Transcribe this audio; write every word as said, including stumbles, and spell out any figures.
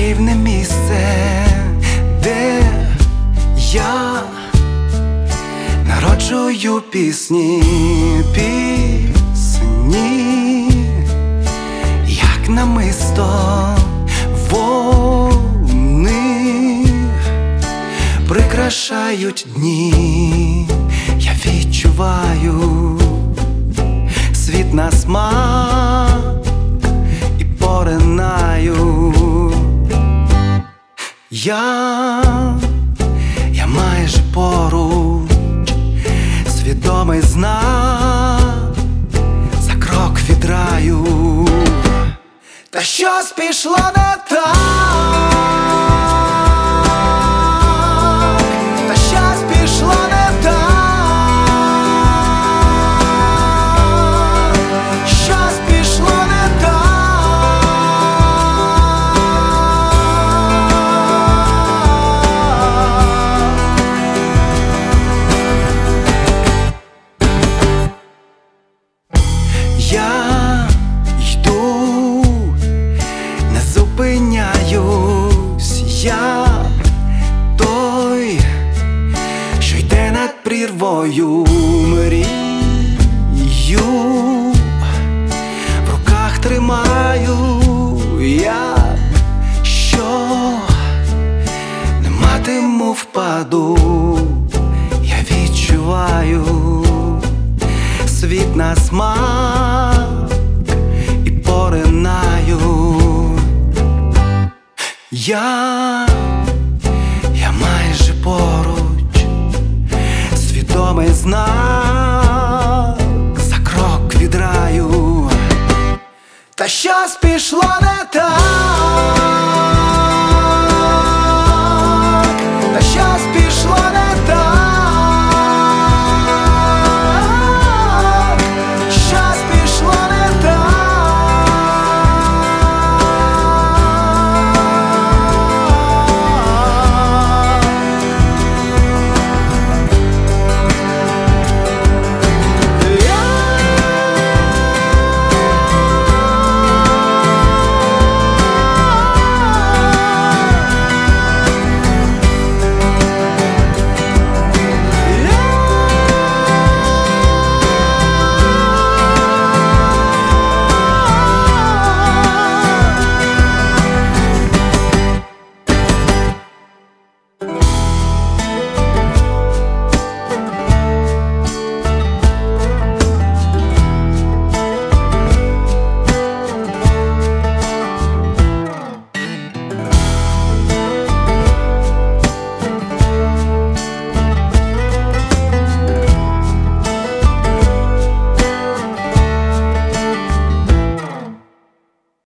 чарівне місце, де я народжую пісні, пісні, як намисто вони прикрашають дні. Я відчуваю світ на смак і поринаю. Я, я майже поруч, свідомий знак за крок від раю. Та щось пішло не так, та щось пішло не так, щось пішло не так. Я йду, не зупиняюсь, я той, що йде над прірвою, мрію, в руках тримаю я, що не матиму впаду. Я відчуваю світ на смак і поринаю. Я, я майже поруч, свідомий знак за крок від раю. Та щось пішло не так,